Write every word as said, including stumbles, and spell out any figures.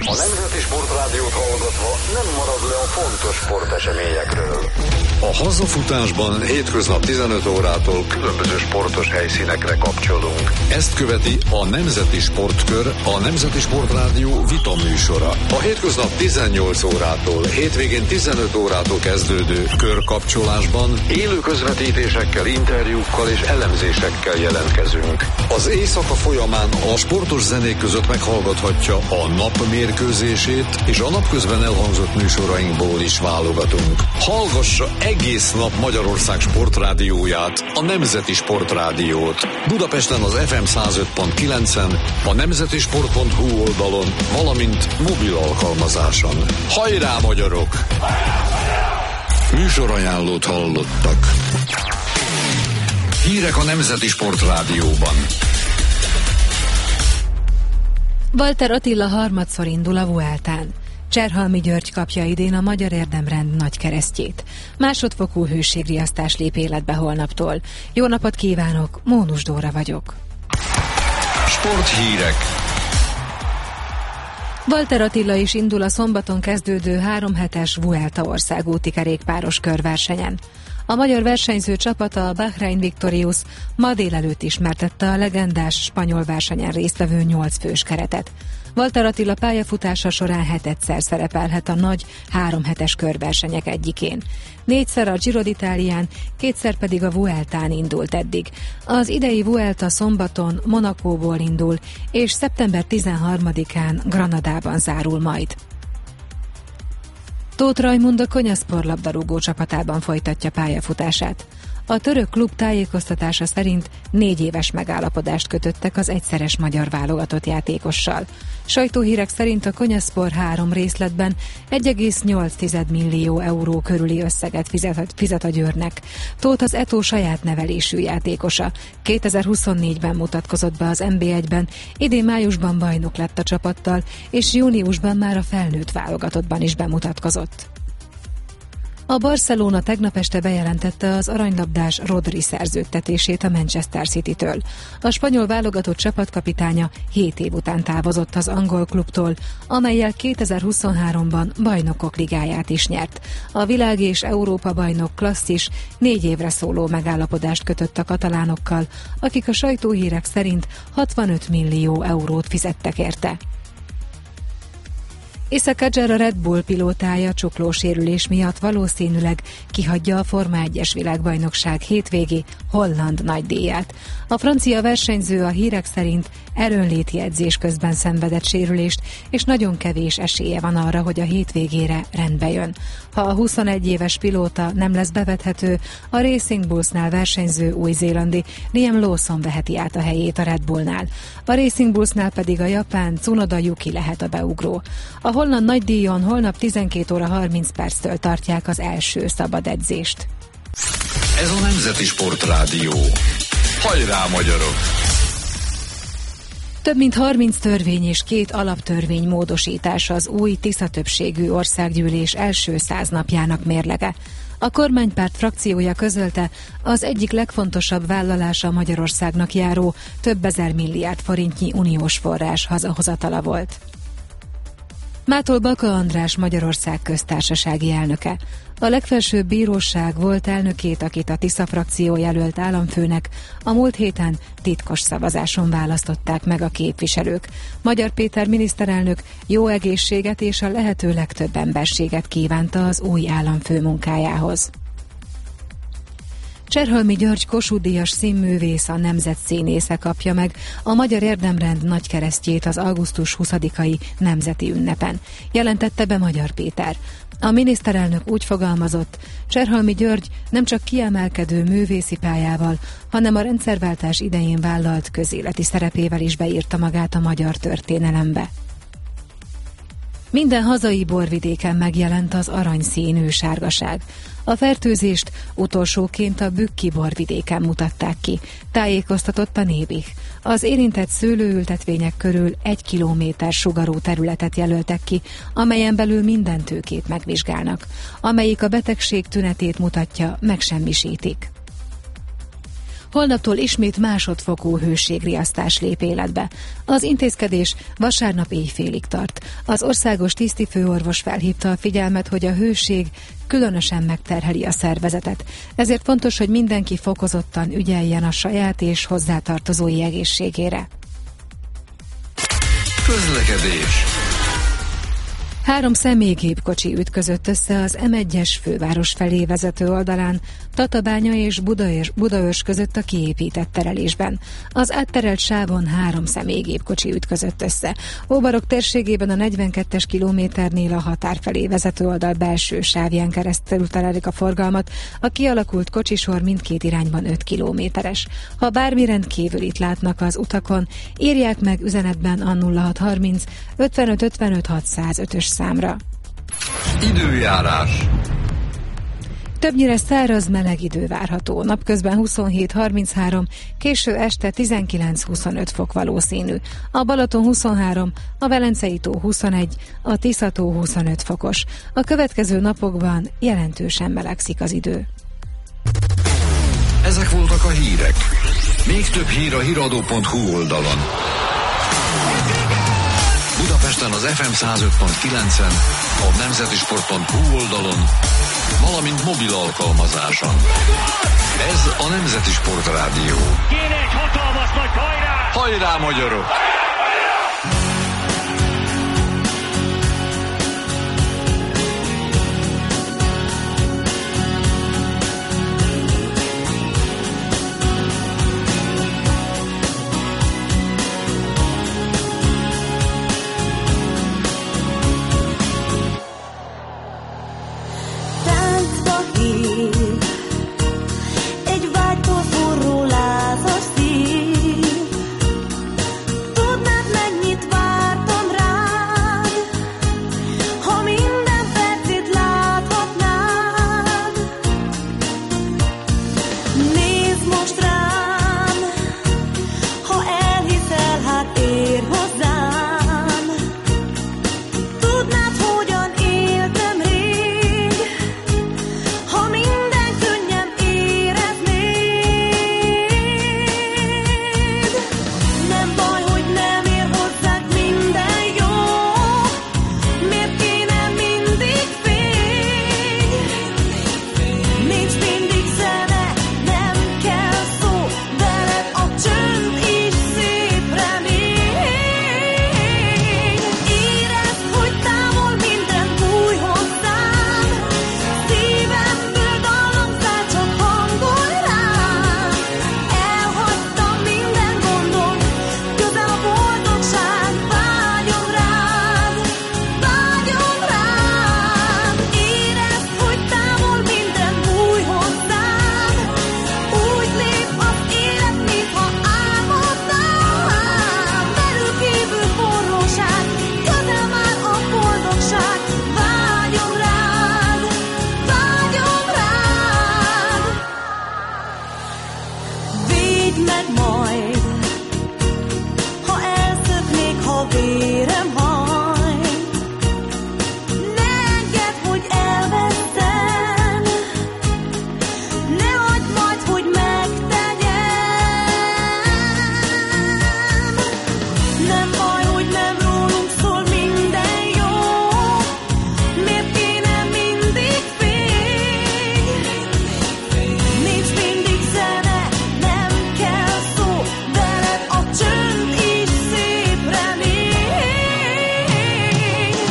A Nemzeti Sportrádiót hallgatva nem marad le a fontos sporteseményekről. A hazafutásban hétköznap tizenöt órától különböző sportos helyszínekre kapcsolunk. Ezt követi a Nemzeti Sportkör, a Nemzeti Sportrádió vitaműsora. A hétköznap tizennyolc órától, hétvégén tizenöt órától kezdődő körkapcsolásban élő közvetítésekkel, interjúkkal és elemzésekkel jelentkezünk. Az éjszaka folyamán a sportos zenék között meghallgathatja a nap mérkőzését, és a napközben elhangzott műsorainkból is válogatunk. Hallgassa egész nap Magyarország sportrádióját, a Nemzeti Sportrádiót. Budapesten az ef em száz öt pont kilencen, a nemzetisport pont hu oldalon, valamint mobil alkalmazáson. Hajrá, magyarok! Műsorajánlót hallottak. Hírek a Nemzeti Sportrádióban. Walter Attila harmadszor indul a Vueltán. Cserhalmi György kapja idén a Magyar Érdemrend nagykeresztjét. Másodfokú hőségriasztás lép életbe holnaptól. Jó napot kívánok, Mónus Dóra vagyok. Sporthírek. Walter Attila is indul a szombaton kezdődő három hetes Vuelta országúti kerékpáros körversenyen. A magyar versenyző csapata, a Bahrain Victorious ma délelőtt ismertette a legendás spanyol versenyen résztvevő nyolc fős keretet. Walter Attila pályafutása során hetedszer szerepelhet a nagy három hetes körversenyek egyikén. Négyszer a Giro d'Italián, kétszer pedig a Vueltán indult eddig. Az idei Vuelta szombaton Monacóból indul, és szeptember tizenharmadikán Granadában zárul majd. Tóth Rajmund a Konyaspor labdarúgó csapatában folytatja pályafutását. A török klub tájékoztatása szerint négy éves megállapodást kötöttek az egyszeres magyar válogatott játékossal. Sajtóhírek szerint a Konyaspor három részletben egy egész nyolc millió euró körüli összeget fizet, fizet a Győrnek. Tóth az Eto saját nevelésű játékosa. kétezer-huszonnégyben mutatkozott be az en bé egyben, idén májusban bajnok lett a csapattal, és júniusban már a felnőtt válogatottban is bemutatkozott. A Barcelona tegnap este bejelentette az aranylabdás Rodri szerződtetését a Manchester City-től. A spanyol válogatott csapatkapitánya hét év után távozott az angol klubtól, amellyel kétezer-huszonháromban bajnokok ligáját is nyert. A világ és Európa bajnok klasszis négy évre szóló megállapodást kötött a katalánokkal, akik a sajtóhírek szerint hatvanöt millió eurót fizettek érte. Isaac Adjar, a Red Bull pilótája csuklósérülés miatt valószínűleg kihagyja a Forma egyes világbajnokság hétvégi holland nagydíját. A francia versenyző a hírek szerint erőnléti edzés közben szenvedett sérülést, és nagyon kevés esélye van arra, hogy a hétvégére rendbe jön. Ha a huszonegy éves pilóta nem lesz bevethető, a Racing Bullsnál versenyző új-zélandi Liam Lawson veheti át a helyét a Red Bullnál. A Racing Bullsnál pedig a japán Tsunoda Yuki lehet a beugró. A holland nagydíjon holnap tizenkét óra harminc perctől tartják az első szabad edzést. Ez a Nemzeti Sportrádió. Hajrá, magyarok! Több mint harminc törvény és két alaptörvény módosítása az új Tisza többségű országgyűlés első száz napjának mérlege. A kormánypárt frakciója közölte, az egyik legfontosabb vállalása Magyarországnak járó több ezer milliárd forintnyi uniós forrás hazahozatala volt. Mától Baka András Magyarország köztársasági elnöke. A legfelsőbb bíróság volt elnökét, akit a Tisza frakció jelölt államfőnek, a múlt héten titkos szavazáson választották meg a képviselők. Magyar Péter miniszterelnök jó egészséget és a lehető legtöbb emberséget kívánta az új államfő munkájához. Cserhalmi György Kossuth-díjas színművész, a nemzet színésze kapja meg a Magyar Érdemrend nagykeresztjét az augusztus huszadikai nemzeti ünnepen, jelentette be Magyar Péter. A miniszterelnök úgy fogalmazott, Cserhalmi György nem csak kiemelkedő művészi pályával, hanem a rendszerváltás idején vállalt közéleti szerepével is beírta magát a magyar történelembe. Minden hazai borvidéken megjelent az aranyszínű sárgaság. A fertőzést utolsóként a Bükki borvidéken mutatták ki, tájékoztatott a Nébih. Az érintett szőlőültetvények körül egy kilométer sugarú területet jelöltek ki, amelyen belül minden tőkét megvizsgálnak. Amelyik a betegség tünetét mutatja, megsemmisítik. Holnaptól ismét másodfokú hőségriasztás lép életbe. Az intézkedés vasárnap éjfélig tart. Az országos tisztifőorvos felhívta a figyelmet, hogy a hőség különösen megterheli a szervezetet. Ezért fontos, hogy mindenki fokozottan ügyeljen a saját és hozzátartozói egészségére. Közlekedés. Három személygépkocsi ütközött össze az em egyes főváros felé vezető oldalán, Tatabánya és Budaörs, Budaörs között a kiépített terelésben. Az átterelt sávon három személygépkocsi ütközött össze. Óbarok térségében a negyvenkettes kilométernél a határ felé vezető oldal belső sávján keresztül terelik a forgalmat, a kialakult kocsisor mindkét irányban öt kilométeres. Ha bármi rendkívülit látnak az utakon, írják meg üzenetben a nulla hat harminc ötvenöt ötvenöt hatszázötös számra. Időjárás. Többnyire száraz, meleg idő várható. Napközben huszonhét harminchárom, késő este tizenkilenc huszonöt fok valószínű. A Balaton huszonhárom, a Velencei tó huszonegy, a Tisza tó huszonöt fokos. A következő napokban jelentősen melegszik az idő. Ezek voltak a hírek. Még több hír a híradó pont hu oldalon. Budapesten az ef em száz öt pont kilencen, a nemzeti sport pont hu oldalon, valamint mobil alkalmazáson. Ez a Nemzeti Sportrádió. Kéne egy hatalmas nagy hajrá! Hajrá, magyarok!